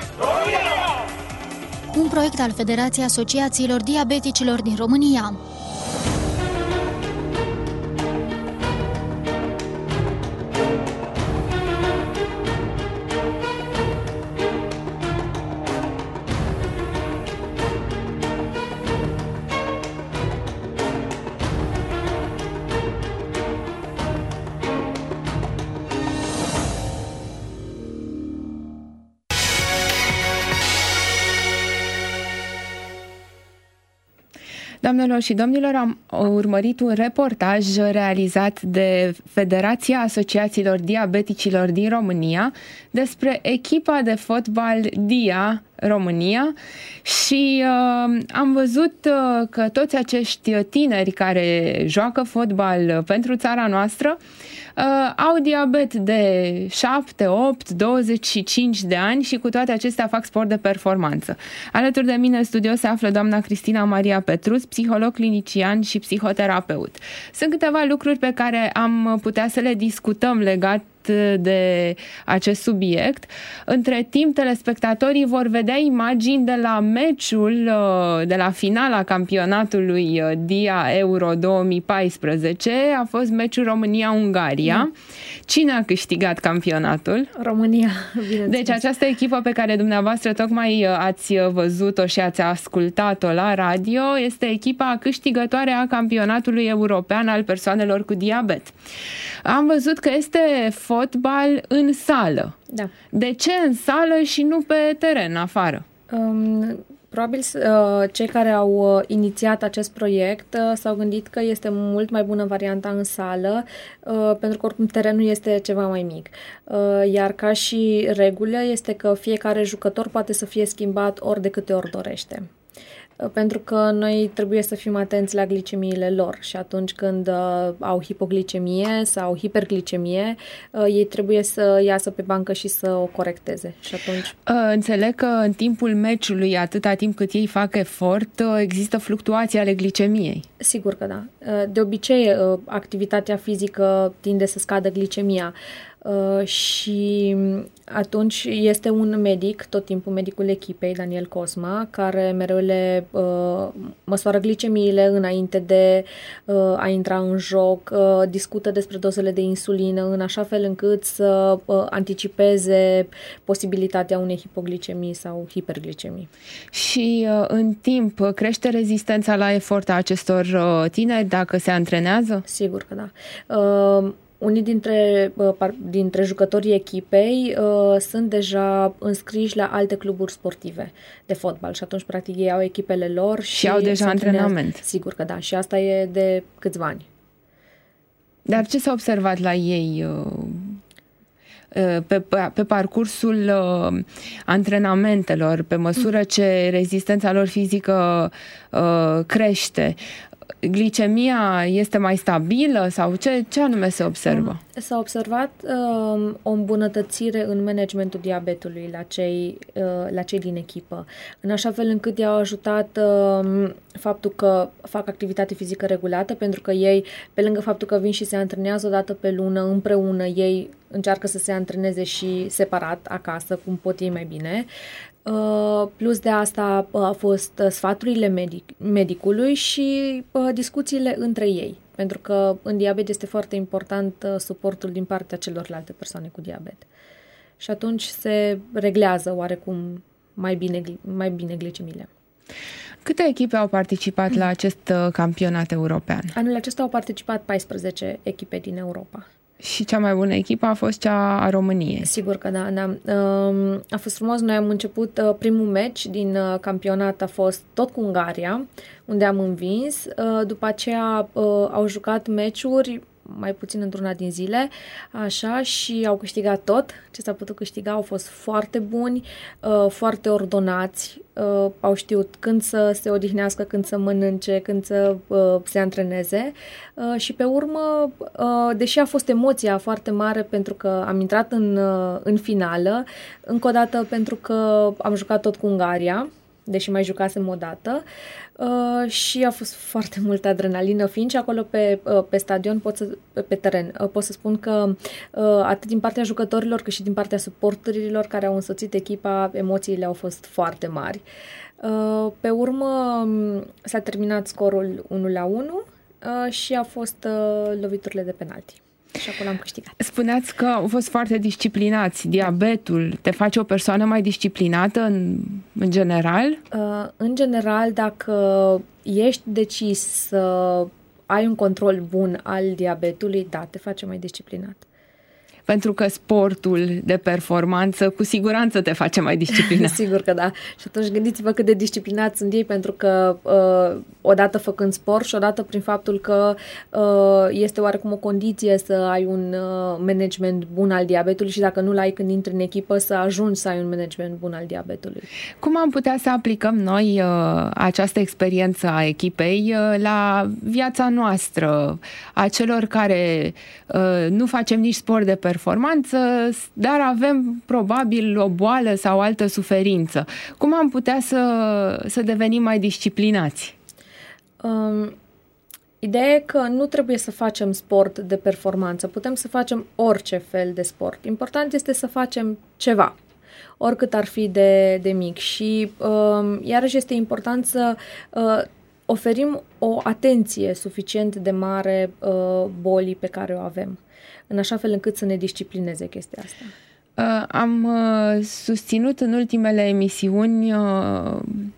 Un proiect al Federației Asociațiilor Diabeticilor din România. Doamnelor și domnilor, am urmărit un reportaj realizat de Federația Asociațiilor Diabeticilor din România despre echipa de fotbal Dia România și uh, am văzut uh, că toți acești tineri care joacă fotbal pentru țara noastră uh, au diabet de șapte, opt, douăzeci și cinci de ani și cu toate acestea fac sport de performanță. Alături de mine în studio se află doamna Cristina Maria Petrus, psiholog clinician și psihoterapeut. Sunt câteva lucruri pe care am putea să le discutăm legat de acest subiect. Între timp, telespectatorii vor vedea imagini de la meciul, de la finala campionatului Dia Euro două mii paisprezece. A fost meciul România-Ungaria. Mm. Cine a câștigat campionatul? România, deci această echipă pe care dumneavoastră tocmai ați văzut-o și ați ascultat-o la radio este echipa câștigătoare a campionatului european al persoanelor cu diabet. Am văzut că este fotbal în sală. Da. De ce în sală și nu pe teren, afară? Um, probabil uh, cei care au uh, inițiat acest proiect uh, s-au gândit că este mult mai bună varianta în sală, uh, pentru că oricum terenul este ceva mai mic. Uh, iar ca și regulă este că fiecare jucător poate să fie schimbat ori de câte ori dorește. Pentru că noi trebuie să fim atenți la glicemiile lor și atunci când uh, au hipoglicemie sau hiperglicemie, uh, ei trebuie să iasă pe bancă și să o corecteze. Și atunci... Uh, înțeleg că în timpul meciului, atâta timp cât ei fac efort, uh, există fluctuații ale glicemiei. Sigur că da. Uh, de obicei, uh, activitatea fizică tinde să scadă glicemia. Uh, și atunci este un medic, tot timpul medicul echipei, Daniel Cosma, care mereu le uh, măsoară glicemiile înainte de uh, a intra în joc, uh, discută despre dozele de insulină în așa fel încât să uh, anticipeze posibilitatea unei hipoglicemii sau hiperglicemii. Și uh, în timp crește rezistența la efort a acestor uh, tineri dacă se antrenează? Sigur că da. Uh, Unii dintre, dintre jucătorii echipei uh, sunt deja înscriși la alte cluburi sportive de fotbal și atunci practic ei au echipele lor și, și au deja antrenament. Sigur că da, și asta e de câțiva ani. Dar ce s-a observat la ei pe, pe parcursul antrenamentelor, pe măsură ce rezistența lor fizică crește? Glicemia este mai stabilă sau ce, ce anume se observă? S-a observat uh, o îmbunătățire în managementul diabetului la cei, uh, la cei din echipă, în așa fel încât i-au ajutat uh, faptul că fac activitate fizică regulată, pentru că ei, pe lângă faptul că vin și se antrenează o dată pe lună, împreună, ei încearcă să se antreneze și separat acasă, cum pot ei mai bine. Uh, plus de asta uh, au fost sfaturile medic, medicului și uh, discuțiile între ei, pentru că în diabet este foarte important uh, suportul din partea celorlalte persoane cu diabet. Și atunci se reglează oarecum mai bine, mai bine glicemiile. Câte echipe au participat la acest uh, campionat european? Anul acesta au participat paisprezece echipe din Europa. Și cea mai bună echipă a fost cea a României. Sigur că da, da. A fost frumos. Noi am început, primul meci din campionat a fost tot cu Ungaria, unde am învins. După aceea au jucat meciuri, mai puțin într-una din zile, așa, și au câștigat tot. Ce s-a putut câștiga, au fost foarte buni, foarte ordonați, au știut când să se odihnească, când să mănânce, când să se antreneze și pe urmă, deși a fost emoția foarte mare pentru că am intrat în, în finală, încă o dată pentru că am jucat tot cu Ungaria, deși mai jucasem o dată, uh, și a fost foarte multă adrenalină, fiind și acolo pe, uh, pe stadion, pot să, pe teren. Uh, pot să spun că uh, atât din partea jucătorilor cât și din partea suporterilor care au însoțit echipa, emoțiile au fost foarte mari. Uh, pe urmă s-a terminat scorul unu la unu uh, și a fost uh, loviturile de penalti. Și acolo am câștigat. Spuneați că au fost foarte disciplinați. Diabetul te face o persoană mai disciplinată în, în general? Uh, în general, dacă ești decis să ai un control bun al diabetului, da, te face mai disciplinat. Pentru că sportul de performanță cu siguranță te face mai disciplinat. Sigur că da. Și atunci gândiți-vă cât de disciplinați sunt ei, pentru că uh, odată făcând sport și odată prin faptul că uh, este oarecum o condiție să ai un uh, management bun al diabetului și dacă nu l-ai când intri în echipă, să ajungi să ai un management bun al diabetului. Cum am putea să aplicăm noi uh, această experiență a echipei uh, la viața noastră, a celor care uh, nu facem nici sport de performanță, performanță, dar avem probabil o boală sau altă suferință. Cum am putea să, să devenim mai disciplinați? Um, ideea e că nu trebuie să facem sport de performanță. Putem să facem orice fel de sport. Important este să facem ceva, oricât ar fi de, de mic. Și um, iarăși este important să uh, oferim o atenție suficient de mare uh, bolii pe care o avem, în așa fel încât să ne disciplineze chestia asta. Uh, am uh, susținut în ultimele emisiuni uh,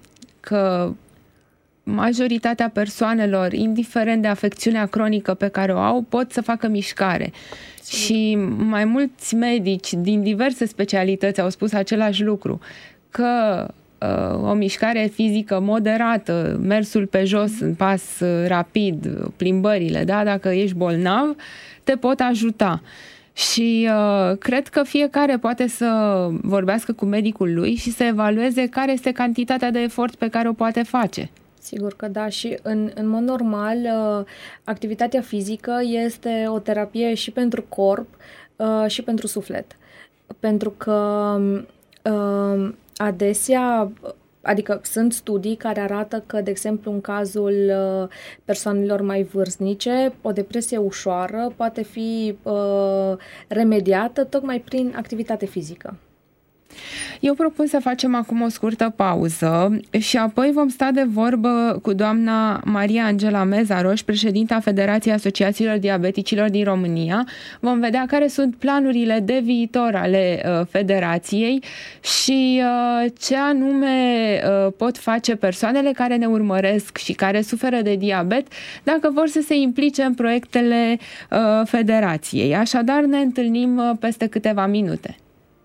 că majoritatea persoanelor, indiferent de afecțiunea cronică pe care o au, pot să facă mișcare. Sim. Și mai mulți medici din diverse specialități au spus același lucru, că uh, o mișcare fizică moderată, mersul pe jos în pas uh, rapid, plimbările, da? Dacă ești bolnav, te pot ajuta. Și uh, cred că fiecare poate să vorbească cu medicul lui și să evalueze care este cantitatea de efort pe care o poate face. Sigur că da, și în, în mod normal uh, activitatea fizică este o terapie și pentru corp uh, și pentru suflet. Pentru că uh, adesea Adică sunt studii care arată că, de exemplu, în cazul persoanelor mai vârstnice, o depresie ușoară poate fi uh, remediată tocmai prin activitate fizică. Eu propun să facem acum o scurtă pauză și apoi vom sta de vorbă cu doamna Maria Angela Mezaroș, președinta Federației Asociațiilor Diabeticilor din România. Vom vedea care sunt planurile de viitor ale uh, federației și uh, ce anume uh, pot face persoanele care ne urmăresc și care suferă de diabet dacă vor să se implice în proiectele uh, federației. Așadar, ne întâlnim uh, peste câteva minute.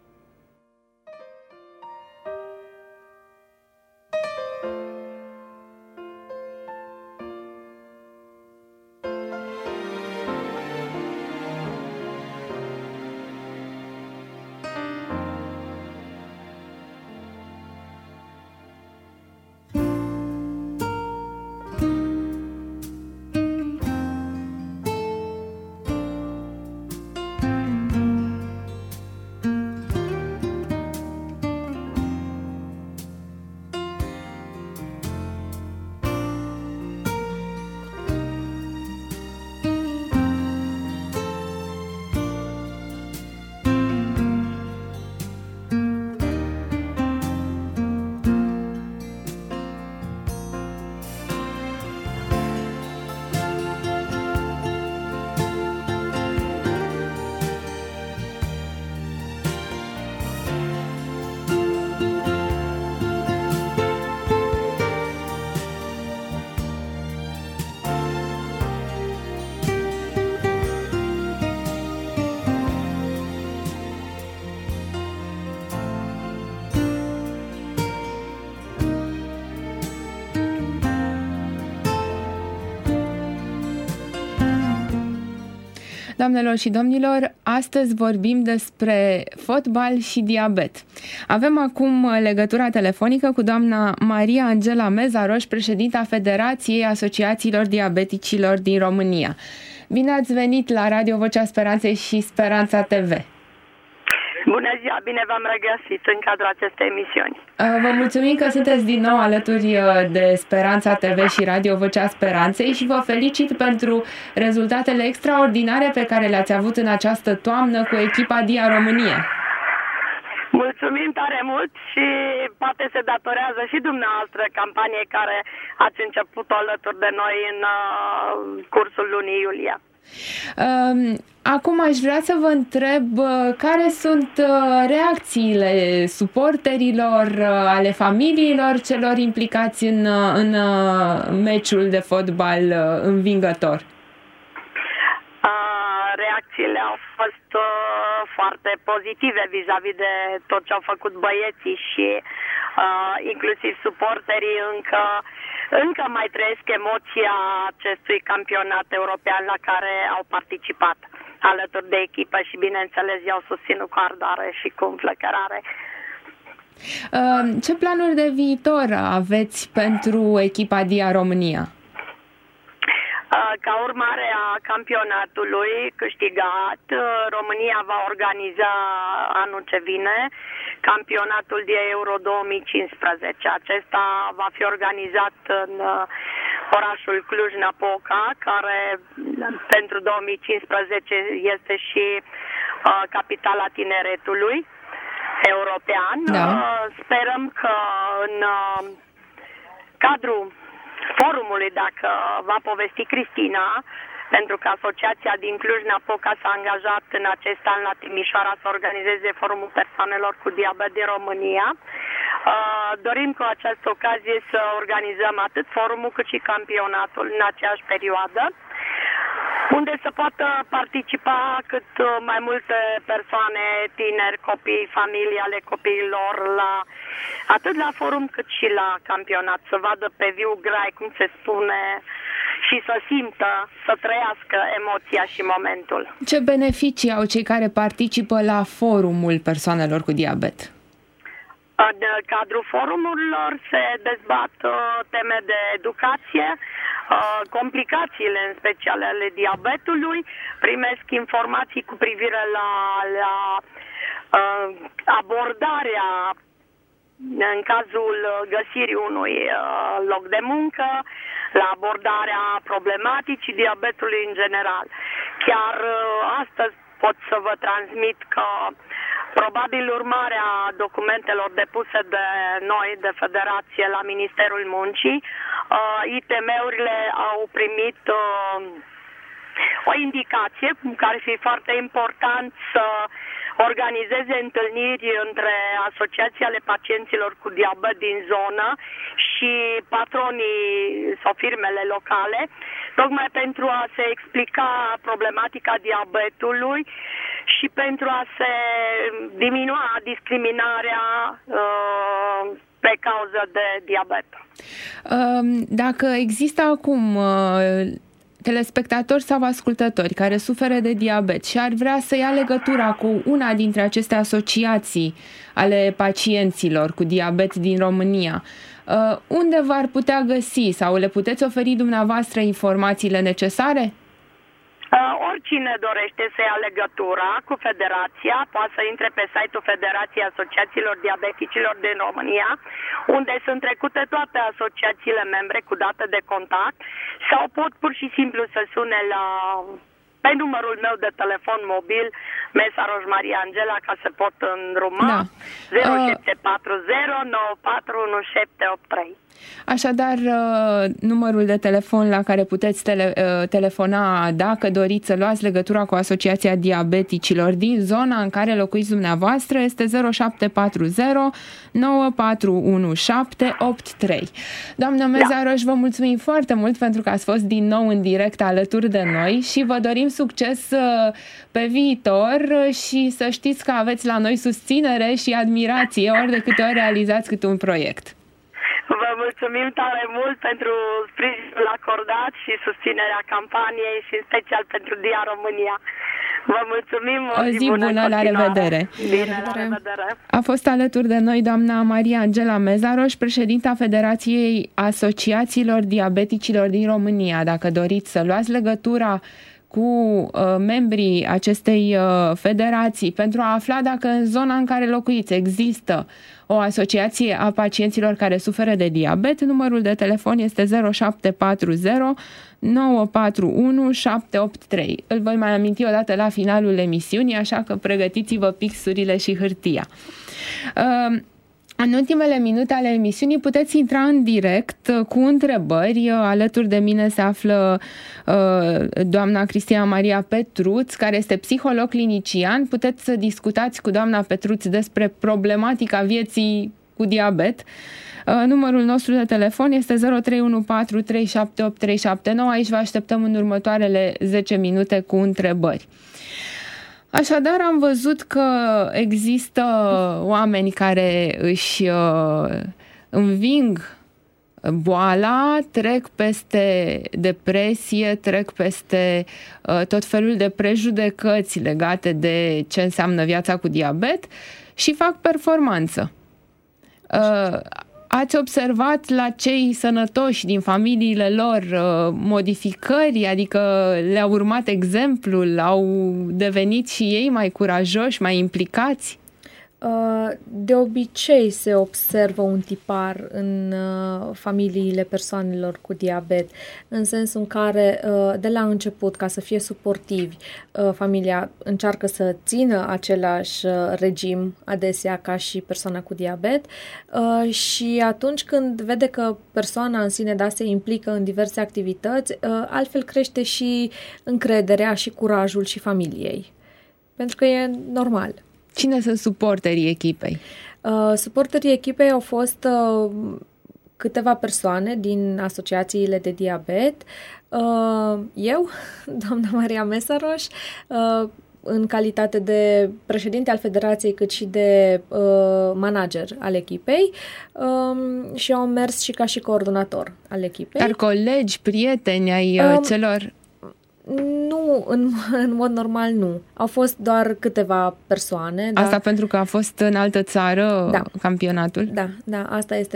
Doamnelor și domnilor, astăzi vorbim despre fotbal și diabet. Avem acum legătura telefonică cu doamna Maria Angela Mezaroș, președinta Federației Asociațiilor Diabeticilor din România. Bine ați venit la Radio Vocea Speranței și Speranța T V. Bună ziua, bine v-am regăsit în cadrul acestei emisiuni. Vă mulțumim că sunteți din nou alături de Speranța T V și Radio Vocea Speranței și vă felicit pentru rezultatele extraordinare pe care le-ați avut în această toamnă cu echipa Dia România. Mulțumim tare mult și poate se datorează și dumneavoastră campaniei care ați început-o alături de noi în uh, cursul lunii iulie. Acum aș vrea să vă întreb care sunt reacțiile suporterilor, ale familiilor celor implicați în, în meciul de fotbal învingător. Reacțiile au fost foarte pozitive vis-a-vis de tot ce au făcut băieții și inclusiv suporterii încă Încă mai trăiesc emoția acestui campionat european la care au participat alături de echipă și, bineînțeles, i-au susținut cu ardare și cu înflăcărare. Ce planuri de viitor aveți pentru echipa Dia România? Ca urmare a campionatului câștigat, România va organiza anul ce vine campionatul de Euro două mii cincisprezece. Acesta va fi organizat în orașul Cluj-Napoca, care pentru două mii cincisprezece este și uh, capitala tineretului european. Da. Uh, sperăm că în uh, cadrul forumului, dacă va povesti Cristina, pentru că asociația din Cluj-Napoca s-a angajat în acest an la Timișoara să organizeze forumul persoanelor cu diabet din România. Dorim cu această ocazie să organizăm atât forumul cât și campionatul în aceeași perioadă, unde să poată participa cât mai multe persoane, tineri, copii, familii ale copiilor, la, atât la forum cât și la campionat, să vadă pe viu grai, cum se spune, și să simtă, să trăiască emoția și momentul. Ce beneficii au cei care participă la forumul persoanelor cu diabet? În cadrul forumurilor se dezbat teme de educație, complicațiile în special ale diabetului, primesc informații cu privire la, la abordarea în cazul găsirii unui loc de muncă, la abordarea problematicii diabetului în general. Chiar astăzi pot să vă transmit că probabil urmarea documentelor depuse de noi, de Federație, la Ministerul Muncii, I T M-urile au primit o indicație care ar fi foarte important să organizeze întâlniri între asociații ale pacienților cu diabet din zonă și patronii sau firmele locale, tocmai pentru a se explica problematica diabetului și pentru a se diminua discriminarea uh, pe cauză de diabet. Dacă există acum telespectatori sau ascultători care suferă de diabet și ar vrea să ia legătura cu una dintre aceste asociații ale pacienților cu diabet din România, unde v-ar putea găsi sau le puteți oferi dumneavoastră informațiile necesare? Oricine dorește să ia legătura cu Federația poate să intre pe site-ul Federației Asociațiilor Diabeticilor din România, unde sunt trecute toate asociațiile membre cu dată de contact, sau pot pur și simplu să sune la pe numărul meu de telefon mobil, Mesaroș Maria Angela, ca să pot îndruma, da. zero șapte patru zero nouă patru unu șapte opt trei. Așadar, numărul de telefon la care puteți tele, telefona dacă doriți să luați legătura cu Asociația Diabeticilor din zona în care locuiți dumneavoastră este zero șapte patru zero nouă patru unu șapte opt trei. Doamnă Mezaroș, vă mulțumim foarte mult pentru că ați fost din nou în direct alături de noi și vă dorim succes pe viitor și să știți că aveți la noi susținere și admirație ori de câte ori realizați câte un proiect. Vă mulțumim tare mult pentru sprijinul acordat și susținerea campaniei și în special pentru Dia România. Vă mulțumim. O zi, o zi bună, bună la revedere. Bine, la revedere. A fost alături de noi doamna Maria Angela Mezaroș, președinta Federației Asociațiilor Diabeticilor din România. Dacă doriți să luați legătura cu uh, membrii acestei uh, federații pentru a afla dacă în zona în care locuiți există o asociație a pacienților care suferă de diabet, numărul de telefon este zero șapte patru zero nouă patru unu șapte opt trei. Îl voi mai aminti o dată la finalul emisiunii, așa că pregătiți-vă pixurile și hârtia. Uh, În ultimele minute ale emisiunii puteți intra în direct cu întrebări. Alături de mine se află uh, doamna Cristina Maria Petruț, care este psiholog clinician. Puteți să discutați cu doamna Petruț despre problematica vieții cu diabet. Uh, numărul nostru de telefon este zero trei unu patru trei șapte opt trei șapte nouă. Aici vă așteptăm în următoarele zece minute cu întrebări. Așadar, am văzut că există oameni care își uh, înving boala, trec peste depresie, trec peste uh, tot felul de prejudecăți legate de ce înseamnă viața cu diabet și fac performanță. Uh, Ați observat la cei sănătoși din familiile lor modificări, adică le-a urmat exemplul, au devenit și ei mai curajoși, mai implicați? De obicei se observă un tipar în familiile persoanelor cu diabet, în sensul în care de la început, ca să fie suportivi, familia încearcă să țină același regim adesea ca și persoana cu diabet și atunci când vede că persoana în sine da, se implică în diverse activități, altfel crește și încrederea și curajul și familiei. Pentru că e normal. Cine sunt suporterii echipei? Uh, suporterii echipei au fost uh, câteva persoane din asociațiile de diabet. Uh, eu, doamna Maria Mesaroș, uh, în calitate de președinte al federației, cât și de uh, manager al echipei um, și au mers și ca și coordonator al echipei. Dar colegi, prieteni ai um, celor... Nu, în, în mod normal nu. Au fost doar câteva persoane. Asta dar... pentru că a fost în altă țară da. campionatul? Da, da, asta este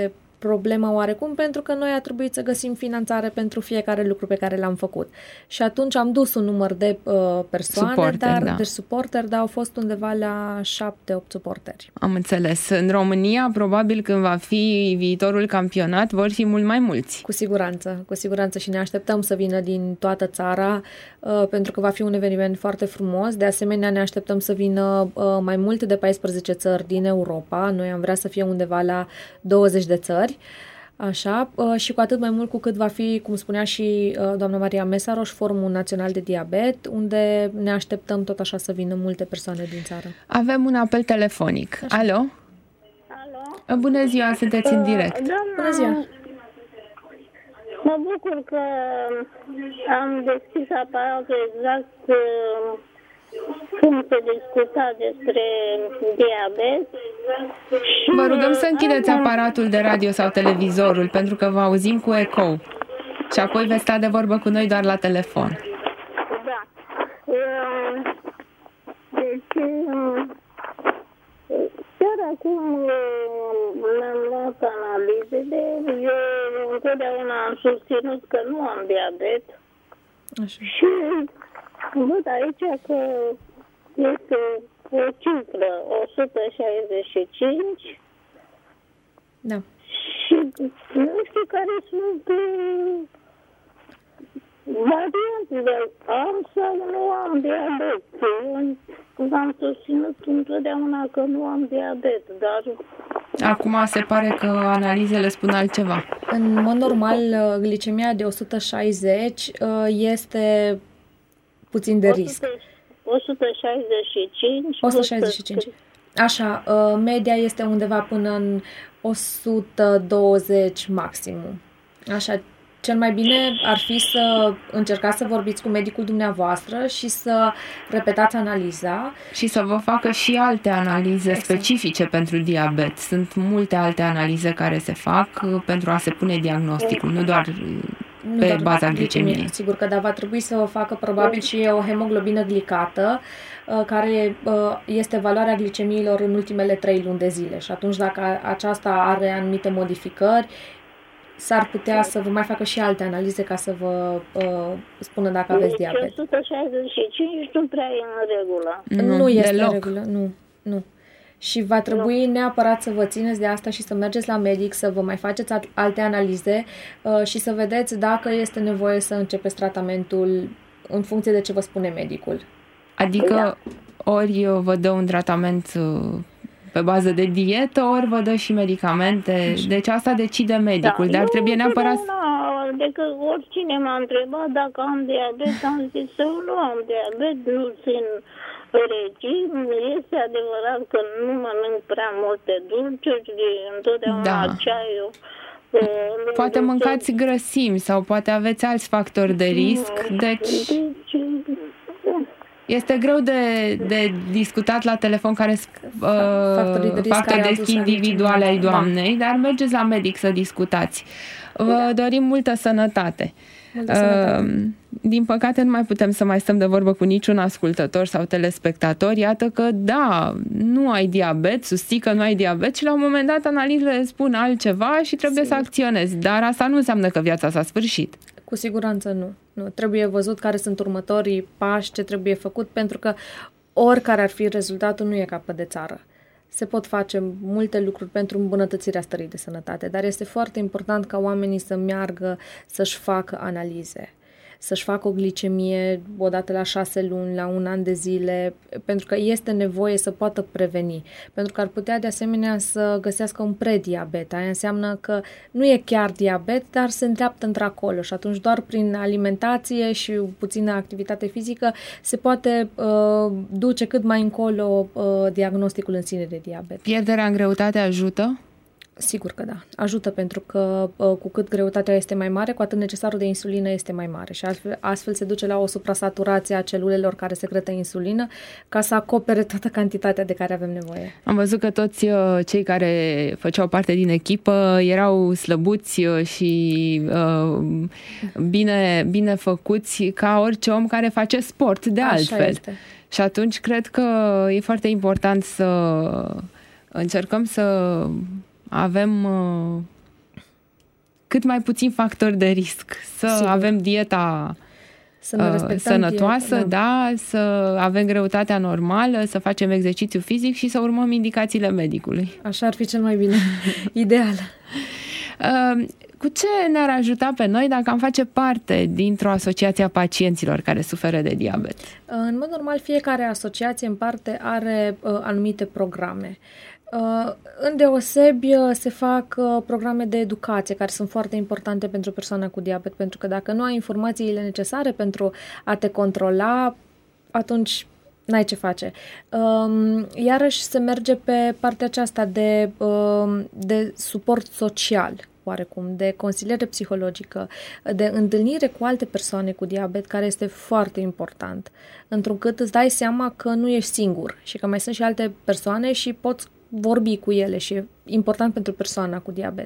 problemă oarecum, pentru că noi a trebuit să găsim finanțare pentru fiecare lucru pe care l-am făcut. Și atunci am dus un număr de uh, persoane, Suporter, dar, da. deci suporteri, dar au fost undeva la șapte opt suporteri. Am înțeles. În România, probabil când va fi viitorul campionat, vor fi mult mai mulți. Cu siguranță, cu siguranță și ne așteptăm să vină din toată țara, uh, pentru că va fi un eveniment foarte frumos. De asemenea, ne așteptăm să vină uh, mai multe de paisprezece țări din Europa. Noi am vrea să fie undeva la douăzeci de țări. Așa, și cu atât mai mult cu cât va fi, cum spunea și doamna Maria Mesaroș, Forumul Național de Diabet, unde ne așteptăm tot așa să vină multe persoane din țară. Avem un apel telefonic. Așa. Alo? Alo? Bună ziua, sunteți în direct. Uh, doamna, Bună ziua! Mă bucur că am deschis aparatul exact uh, cum se discuta despre diabet. Vă rugăm să închideți aparatul de radio sau televizorul, pentru că vă auzim cu ecou. Și apoi veți sta de vorbă cu noi doar la telefon. Da. Deci, chiar acum mi-am luat analizele. Eu întotdeauna am susținut că nu am diabet. Așa. Și văd aici că este o cifră, o sută șaizeci și cinci. Da. Și nu știu care sunt uh, variantele. Am sau nu am diabet. Eu am susținut întotdeauna că nu am diabet, dar... Acum se pare că analizele spun altceva. În mod normal, glicemia de o sută șaizeci este puțin de risc. o sută șaizeci și cinci. o sută șaizeci și cinci. Așa, media este undeva până în o sută douăzeci maximum. Așa, cel mai bine ar fi să încercați să vorbiți cu medicul dumneavoastră și să repetați analiza. Și să vă facă și alte analize exact. specifice pentru diabet. Sunt multe alte analize care se fac pentru a se pune diagnosticul, nu doar nu pe doar baza glicemiei. Sigur că da, va trebui să o facă probabil și o hemoglobină glicată, care este valoarea glicemiilor în ultimele trei luni de zile. Și atunci dacă aceasta are anumite modificări, s-ar putea să vă mai facă și alte analize ca să vă uh, spună dacă aveți diabet. Deci o sută șaizeci și cinci nu prea e în regulă. Nu, nu este deloc. în regulă, nu, nu. Și va trebui nu. neapărat să vă țineți de asta și să mergeți la medic, să vă mai faceți alte analize uh, și să vedeți dacă este nevoie să începeți tratamentul în funcție de ce vă spune medicul. Adică da. ori vă dă un tratament pe bază de dietă, ori vă dă și medicamente. Deci asta decide medicul, da. dar nu, trebuie neapărat... Nu, decât oricine m-a întrebat dacă am diabet, am zis să nu am diabet, nu țin regim. Este adevărat că nu mănânc prea multe dulciuri, întotdeauna da. ceaiul. Poate mâncați grăsimi sau poate aveți alți factori de risc, deci... deci Este greu de, de discutat la telefon care sunt uh, factorii de risc, factori de risc individuale ai doamnei, da. dar mergeți la medic să discutați. Vă da. dorim multă sănătate. Multă sănătate. Uh, din păcate nu mai putem să mai stăm de vorbă cu niciun ascultător sau telespectator. Iată că da, nu ai diabet, susții că nu ai diabet și la un moment dat analizele spun altceva și trebuie Sigur. să acționezi. Dar asta nu înseamnă că viața s-a sfârșit. Cu siguranță nu. nu. Trebuie văzut care sunt următorii pași, ce trebuie făcut, pentru că oricare ar fi rezultatul, nu e capăt de țară. Se pot face multe lucruri pentru îmbunătățirea stării de sănătate, dar este foarte important ca oamenii să meargă să-și facă analize, să-și facă o glicemie odată la șase luni, la un an de zile, pentru că este nevoie să poată preveni. Pentru că ar putea de asemenea să găsească un prediabet. Aia înseamnă că nu e chiar diabet, dar se îndreaptă într-acolo și atunci doar prin alimentație și puțină activitate fizică se poate uh, duce cât mai încolo uh, diagnosticul în sine de diabet. Pierderea în greutate ajută? Sigur că da. Ajută pentru că cu cât greutatea este mai mare, cu atât necesarul de insulină este mai mare și astfel, astfel se duce la o suprasaturație a celulelor care secretă insulină ca să acopere toată cantitatea de care avem nevoie. Am văzut că toți cei care făceau parte din echipă erau slăbuți și uh, bine, bine făcuți ca orice om care face sport de Așa altfel. Este. Și atunci cred că e foarte important să încercăm să avem uh, cât mai puțin factori de risc, să Sigur. avem dieta să ne respectăm sănătoasă, dieta, da. da, să avem greutatea normală, să facem exercițiu fizic și să urmăm indicațiile medicului. Așa ar fi cel mai bine, ideal. Cu ce ne-ar ajuta pe noi dacă am face parte dintr-o asociație a pacienților care suferă de diabet? În mod normal, fiecare asociație în parte are uh, anumite programe. Uh, îndeosebi uh, se fac uh, programe de educație care sunt foarte importante pentru persoana cu diabet, pentru că dacă nu ai informațiile necesare pentru a te controla, atunci n-ai ce face. Um, iarăși se merge pe partea aceasta de, um, de suport social, oarecum, de consiliere psihologică, de întâlnire cu alte persoane cu diabet, care este foarte important, întrucât îți dai seama că nu ești singur și că mai sunt și alte persoane și poți vorbi cu ele și e important pentru persoana cu diabet.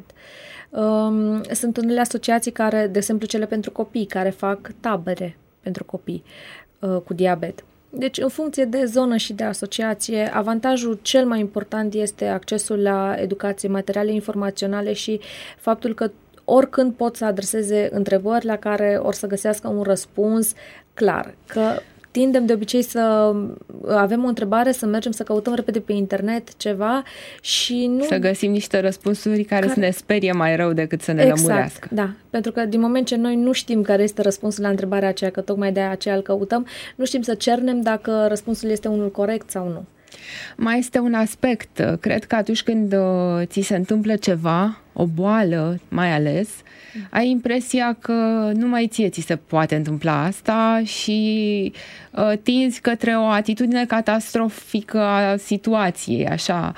Um, sunt unele asociații care, de exemplu cele pentru copii, care fac tabere pentru copii uh, cu diabet. Deci, în funcție de zonă și de asociație, avantajul cel mai important este accesul la educație, materiale informaționale și faptul că oricând pot să adreseze întrebări la care or să găsească un răspuns clar. Că tindem de obicei să avem o întrebare, să mergem să căutăm repede pe internet ceva și nu... Să găsim niște răspunsuri care, care... să ne sperie mai rău decât să ne exact, lămurească. Da, pentru că din moment ce noi nu știm care este răspunsul la întrebarea aceea, că tocmai de aceea îl căutăm, nu știm să cernem dacă răspunsul este unul corect sau nu. Mai este un aspect. Cred că atunci când uh, ți se întâmplă ceva, o boală mai ales, mm. ai impresia că numai ție ți se poate întâmpla asta și uh, tinzi către o atitudine catastrofică a situației, așa.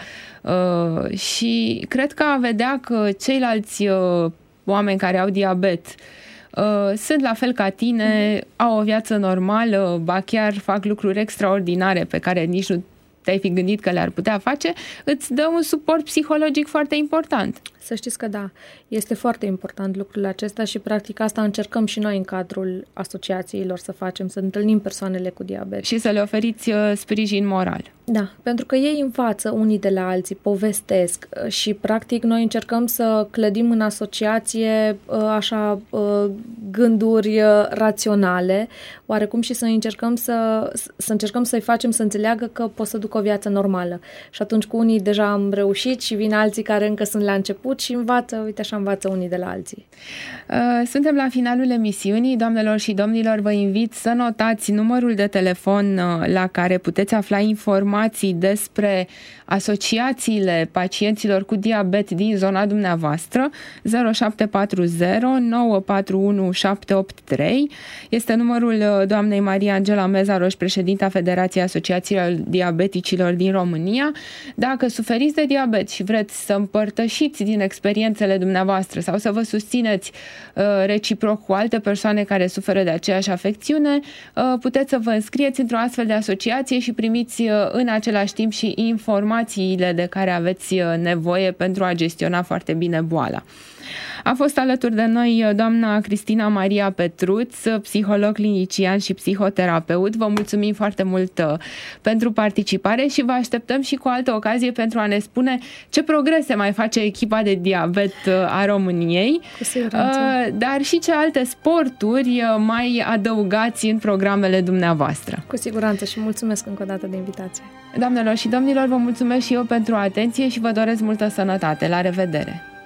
Uh, și cred că a vedea că ceilalți uh, oameni care au diabet Uh, sunt la fel ca tine, mm. au o viață normală, ba chiar fac lucruri extraordinare pe care nici nu te-ai fi gândit că le-ar putea face, îți dă un suport psihologic foarte important. Să știți că da, este foarte important lucrul acesta și practic asta încercăm și noi în cadrul asociațiilor să facem, să întâlnim persoanele cu diabet. Și să le oferiți uh, sprijin moral. Da, pentru că ei învață unii de la alții, povestesc și practic noi încercăm să clădim în asociație uh, așa uh, gânduri uh, raționale, oarecum și să încercăm să, să încercăm să-i facem să înțeleagă că pot să ducă o viață normală. Și atunci cu unii deja am reușit și vin alții care încă sunt la început și învață, uite așa învață unii de la alții. Suntem la finalul emisiunii, doamnelor și domnilor, vă invit să notați numărul de telefon la care puteți afla informații despre asociațiile pacienților cu diabet din zona dumneavoastră. Zero șapte patru zero nouă patru unu șapte opt trei este numărul doamnei Maria Angela Mezaroș, președinta Federației Asociațiilor Diabeticilor din România. Dacă suferiți de diabet și vreți să împărtășiți din experiențele dumneavoastră sau să vă susțineți uh, reciproc cu alte persoane care suferă de aceeași afecțiune, uh, puteți să vă înscrieți într-o astfel de asociație și primiți uh, în același timp și informațiile de care aveți uh, nevoie pentru a gestiona foarte bine boala. A fost alături de noi doamna Cristina Maria Petruț, psiholog clinician și psihoterapeut. Vă mulțumim foarte mult pentru participare și vă așteptăm și cu altă ocazie pentru a ne spune ce progrese mai face echipa de diabet a României, cu siguranță, dar și ce alte sporturi mai adăugați în programele dumneavoastră. Cu siguranță și mulțumesc încă o dată de invitație. Doamnelor și domnilor, vă mulțumesc și eu pentru atenție și vă doresc multă sănătate. La revedere!